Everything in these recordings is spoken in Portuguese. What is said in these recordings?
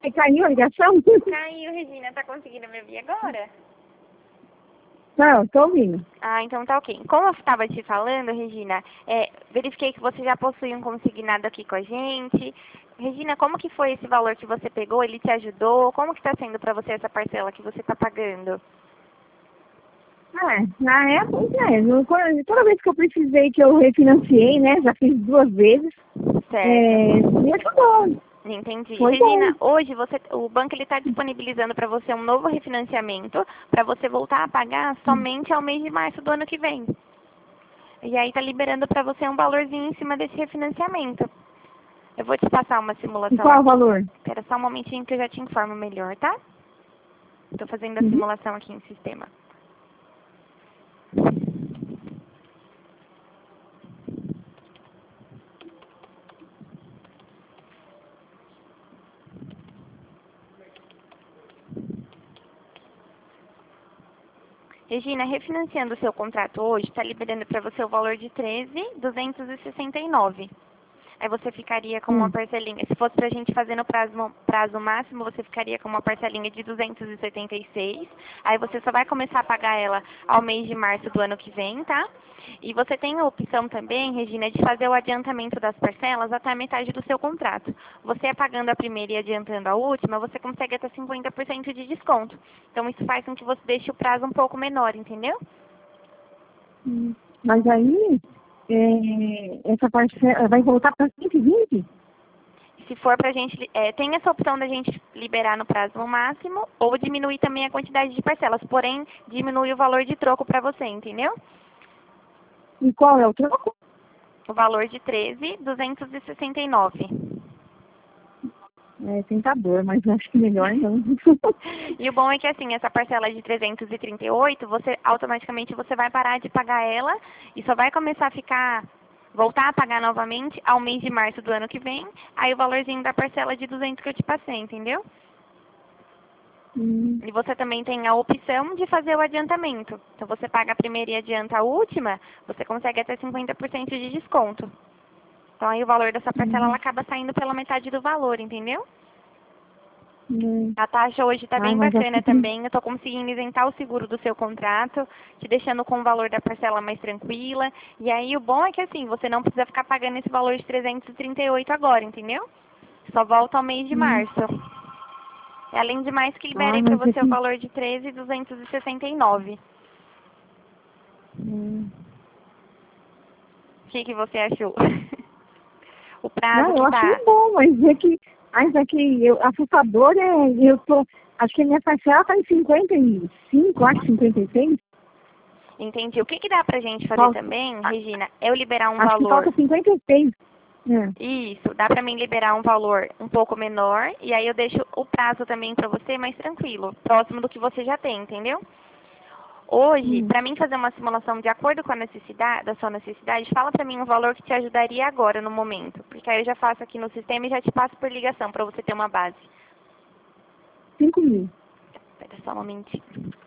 Caiu a ligação? Caiu, Regina. Tá conseguindo me ouvir agora? Não, tô ouvindo. Ah, então tá ok. Como eu estava te falando, Regina, verifiquei que você já possui um consignado aqui com a gente. Regina, como que foi esse valor que você pegou? Ele te ajudou? Como que está sendo para você essa parcela que você está pagando? Na época, toda vez que eu precisei que eu refinanciei, né? Já fiz 2 vezes. Certo. Me ajudou. Entendi. Foi Regina, bom. hoje o banco está disponibilizando para você um novo refinanciamento para você voltar a pagar somente ao mês de março do ano que vem. E aí está liberando para você um valorzinho em cima desse refinanciamento. Eu vou te passar uma E simulação qual é o aqui. valor? Espera só um momentinho que eu já te informo melhor, tá? Estou fazendo a simulação aqui em sistema. Regina, refinanciando o seu contrato hoje, está liberando para você o valor de 13.269. Aí você ficaria com uma parcelinha, se fosse pra gente fazer no prazo máximo, você ficaria com uma parcelinha de 276. Aí você só vai começar a pagar ela ao mês de março do ano que vem, tá? E você tem a opção também, Regina, de fazer o adiantamento das parcelas até a metade do seu contrato. Você pagando a primeira e adiantando a última, você consegue até 50% de desconto. Então isso faz com que você deixe o prazo um pouco menor, entendeu? Mas aí, essa parcela vai voltar para 120? Se for pra gente, tem essa opção da gente liberar no prazo máximo ou diminuir também a quantidade de parcelas, porém diminui o valor de troco para você, entendeu? E qual é o troco? O valor de 13.269. É tentador, mas acho que melhor não. E o bom é que assim, essa parcela de 338, você automaticamente você vai parar de pagar ela e só vai começar a voltar a pagar novamente ao mês de março do ano que vem, aí o valorzinho da parcela de 200 que eu te passei, entendeu? E você também tem a opção de fazer o adiantamento. Então você paga a primeira e adianta a última, você consegue até 50% de desconto. Então aí o valor dessa parcela ela acaba saindo pela metade do valor, entendeu? A taxa hoje está bem Mas acho bacana que também. Eu estou conseguindo isentar o seguro do seu contrato, te deixando com o valor da parcela mais tranquila. E aí o bom é que assim, você não precisa ficar pagando esse valor de 338 agora, entendeu? Só volta ao mês de março. E além de mais que liberei para mas você o aqui. valor de 13.269. O que você achou? O prazo Não, eu que achei tá. bom, mas é que assustador acho que a minha parcela está em 55, acho 56. Entendi. O que dá pra gente fazer Falta, também, Regina, é eu liberar um acho que valor. falta 56. Isso, dá pra mim liberar um valor um pouco menor e aí eu deixo o prazo também pra você mais tranquilo, próximo do que você já tem, entendeu? Hoje, pra mim fazer uma simulação de acordo com a necessidade, da sua necessidade, fala pra mim um valor que te ajudaria agora no momento, porque aí eu já faço aqui no sistema e já te passo por ligação pra você ter uma base. 5.000. Espera só um momentinho.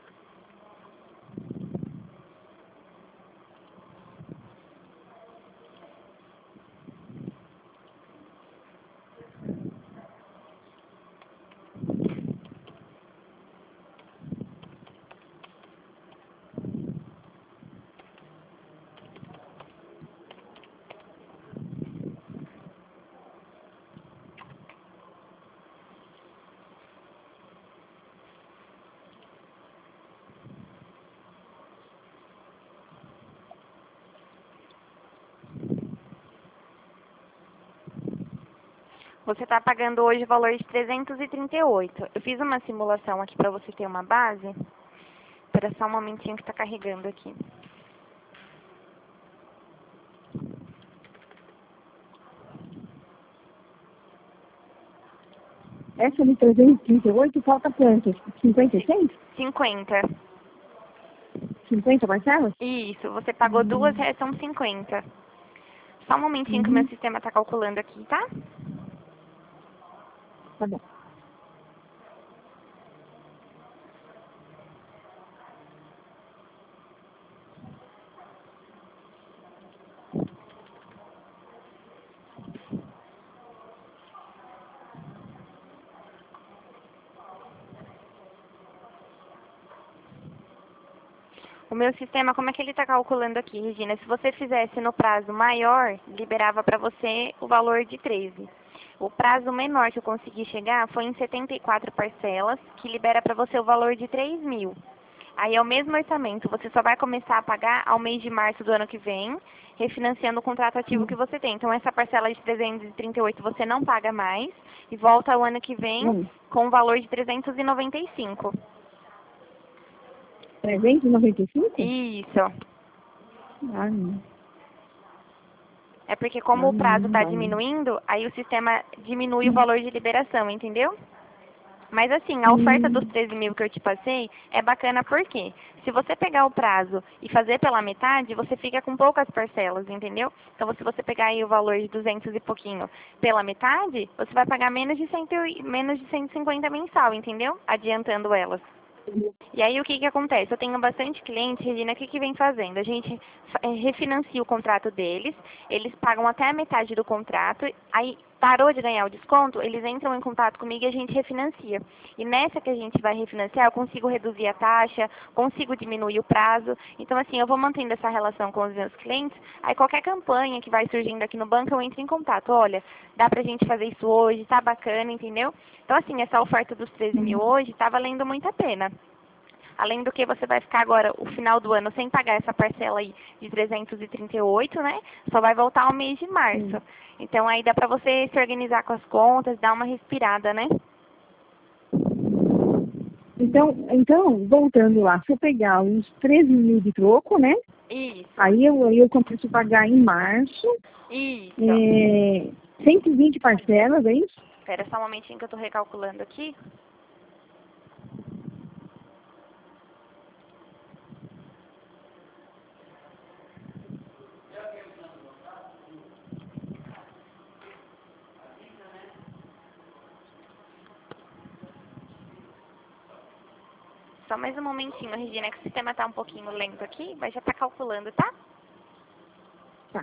Você está pagando hoje o valor de 338. Eu fiz uma simulação aqui para você ter uma base. Espera só um momentinho que está carregando aqui. Essa de 338 falta quanto? 56? 50. 50 parcelas? Isso, você pagou duas, restam 50. Só um momentinho que o meu sistema está calculando aqui, tá? Tá bom. O meu sistema, como é que ele está calculando aqui, Regina? Se você fizesse no prazo maior, liberava para você o valor de 13. O prazo menor que eu consegui chegar foi em 74 parcelas, que libera para você o valor de 3 mil. Aí é o mesmo orçamento, você só vai começar a pagar ao mês de março do ano que vem, refinanciando o contrato ativo que você tem. Então essa parcela de 338 você não paga mais e volta ao ano que vem com o valor de 395. 395? Isso. Ah, não. É porque como o prazo Não está vai. diminuindo, aí o sistema diminui o valor de liberação, entendeu? Mas assim, a oferta dos 13 mil que eu te passei é bacana porque se você pegar o prazo e fazer pela metade, você fica com poucas parcelas, entendeu? Então se você pegar aí o valor de 200 e pouquinho pela metade, você vai pagar menos de 150 mensal, entendeu? Adiantando elas. E aí o que acontece? Eu tenho bastante cliente, Regina, o que vem fazendo? A gente refinancia o contrato deles, eles pagam até a metade do contrato, aí parou de ganhar o desconto, eles entram em contato comigo e a gente refinancia. E nessa que a gente vai refinanciar, eu consigo reduzir a taxa, consigo diminuir o prazo. Então assim, eu vou mantendo essa relação com os meus clientes, aí qualquer campanha que vai surgindo aqui no banco, eu entro em contato. Olha, dá pra gente fazer isso hoje, tá bacana, entendeu? Então assim, essa oferta dos 13 mil hoje tá valendo muito a pena. Além do que você vai ficar agora o final do ano sem pagar essa parcela aí de 338, né? Só vai voltar ao mês de março. Então aí dá pra você se organizar com as contas, dar uma respirada, né? Então, voltando lá, se eu pegar os 13 mil de troco, né? Isso. Aí eu começo a pagar em março. Isso. 120 parcelas, é isso? Espera só um momentinho que eu tô recalculando aqui. Só mais um momentinho, Regina, que o sistema tá um pouquinho lento aqui, mas já tá calculando, tá? Tá.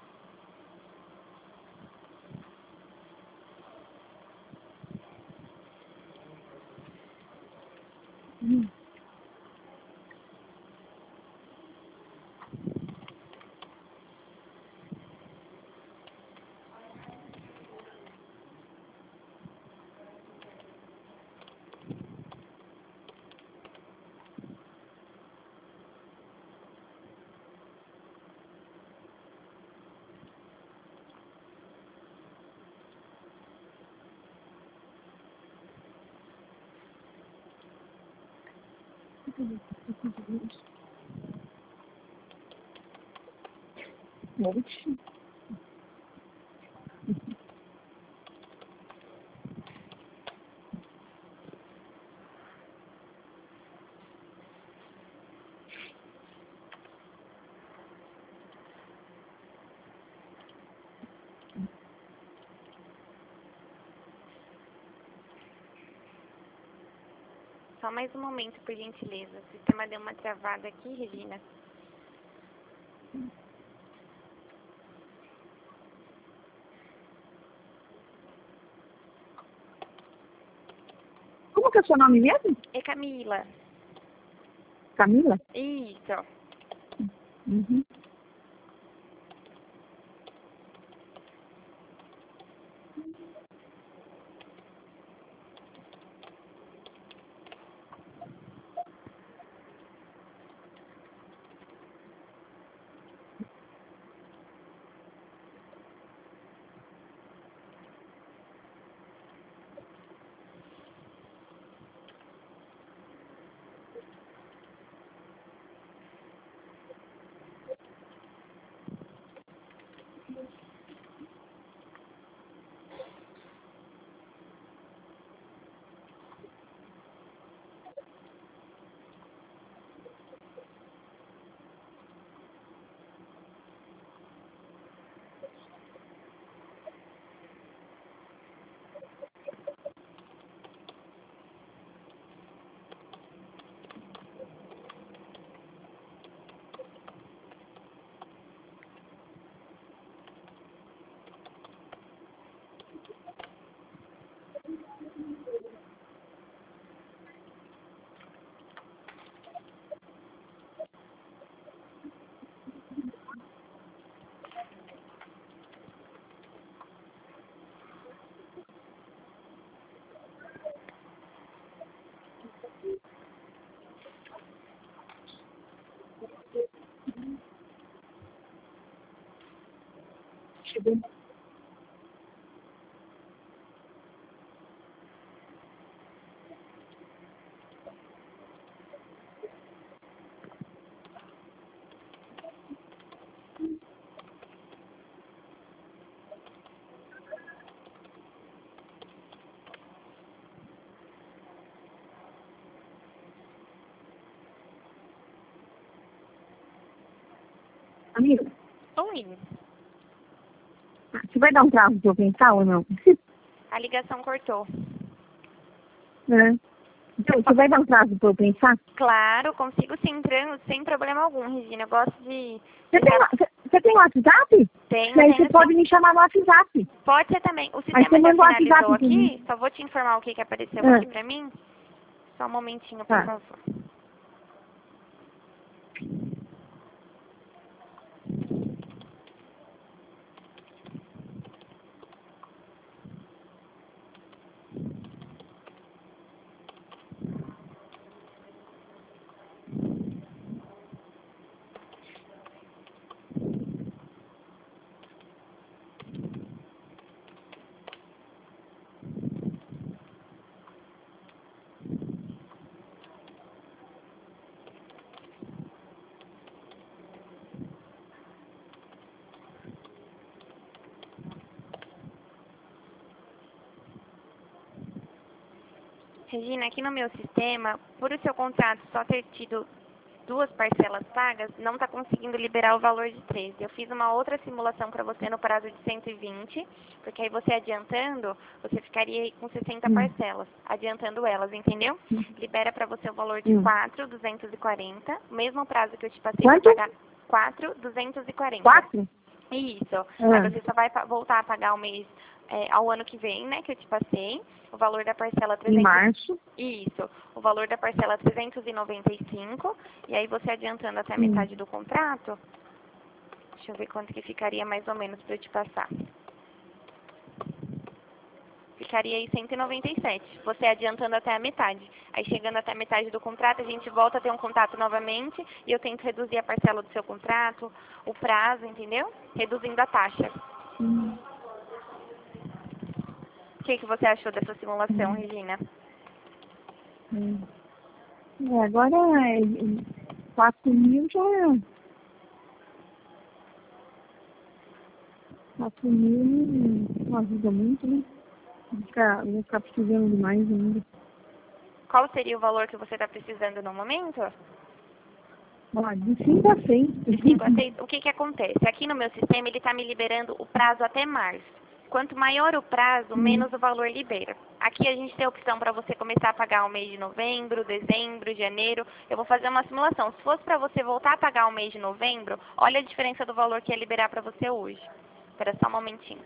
Monte. Só mais um momento, por gentileza. O sistema deu uma travada aqui, Regina. Como que é o seu nome mesmo? E Camila? Camila? Isso. Uhum. Chegou. Amigo, Oi. você vai dar um prazo pra eu pensar ou não? A ligação cortou. Né? Então, você vai dar um prazo pra eu pensar? Claro, consigo sim, sem problema algum, Regina. Eu gosto de... Você tem WhatsApp? Tenho, E aí tenho você sim. pode me chamar no WhatsApp. Pode ser também. O Aí sistema você já manda o WhatsApp finalizou pra mim. aqui. Só vou te informar o que apareceu aqui pra mim. Só um momentinho, por Tá. favor. Regina, aqui no meu sistema, por o seu contrato só ter tido 2 parcelas pagas, não está conseguindo liberar o valor de 13. Eu fiz uma outra simulação para você no prazo de 120, porque aí você adiantando, você ficaria aí com 60 parcelas, adiantando elas, entendeu? Libera para você o valor de 4.240, mesmo prazo que eu te passei para pagar, 4.240. 4? Isso. Aí você só vai voltar a pagar o mês ao ano que vem, né, que eu te passei. O valor da parcela 300... Em março. Isso. O valor da parcela 395. E aí você adiantando até a metade do contrato. Deixa eu ver quanto que ficaria mais ou menos para eu te passar. Ficaria aí 197. Você adiantando até a metade. Aí chegando até a metade do contrato, a gente volta a ter um contato novamente. E eu tento reduzir a parcela do seu contrato, o prazo, entendeu? Reduzindo a taxa. O que você achou dessa simulação, Regina? Agora, 4.000 já... 4.000 não ajuda muito, né? Vou ficar precisando de mais ainda. Qual seria o valor que você está precisando no momento? De 5 a 6. De 5 a 6, o que acontece? Aqui no meu sistema, ele está me liberando o prazo até março. Quanto maior o prazo, menos o valor libera. Aqui a gente tem a opção para você começar a pagar o mês de novembro, dezembro, janeiro. Eu vou fazer uma simulação. Se fosse para você voltar a pagar o mês de novembro, olha a diferença do valor que ia liberar para você hoje. Espera só um momentinho.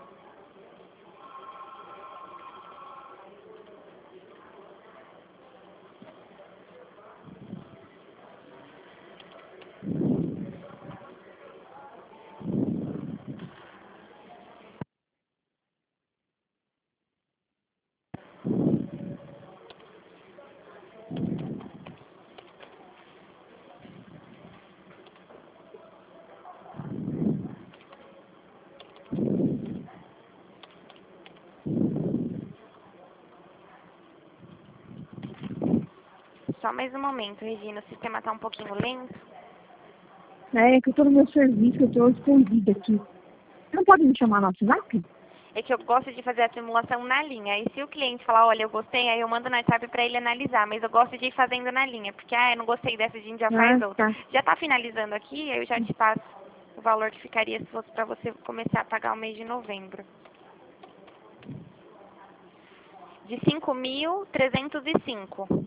Só mais um momento, Regina. O sistema está um pouquinho lento. É que eu tô no meu serviço, eu tô escondida aqui. Você não pode me chamar no WhatsApp? É que eu gosto de fazer a simulação na linha. E se o cliente falar, olha, eu gostei, aí eu mando no WhatsApp para ele analisar. Mas eu gosto de ir fazendo na linha, porque, eu não gostei dessa, a gente já faz outra. Tá. Já está finalizando aqui, aí eu já te passo o valor que ficaria se fosse para você começar a pagar o mês de novembro. De 5.305.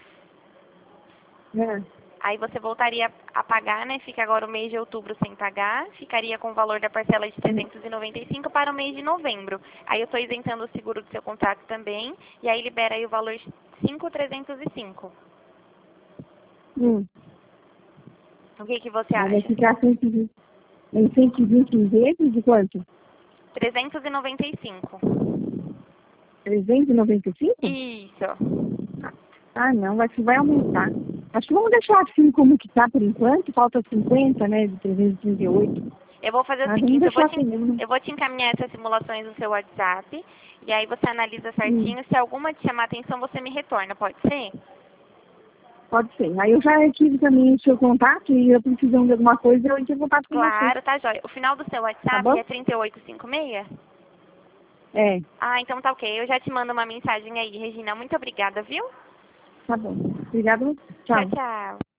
Aí você voltaria a pagar, né? Fica agora o mês de outubro sem pagar. Ficaria com o valor da parcela de 395 para o mês de novembro. Aí eu estou isentando o seguro do seu contrato também. E aí libera aí o valor de 5.305. O que você acha? Vai ficar 120 vezes de quanto? 395. 395? Isso. Não, vai aumentar. Acho que vamos deixar assim como que tá por enquanto, falta 50, né, de 338. Eu vou fazer o Vamos seguinte, deixar assim mesmo. eu vou te encaminhar essas simulações no seu WhatsApp, e aí você analisa certinho. Se alguma te chamar a atenção, você me retorna, pode ser? Pode ser. Aí eu já tive também o seu contato e eu precisando de alguma coisa, eu entro em contato com você. Claro, tá joia. O final do seu Tá WhatsApp bom? é 3856? É, Ah, então tá ok. Eu já te mando uma mensagem aí, Regina. Muito obrigada, viu? tá bom. Obrigada. Tchau, Tchau. tchau.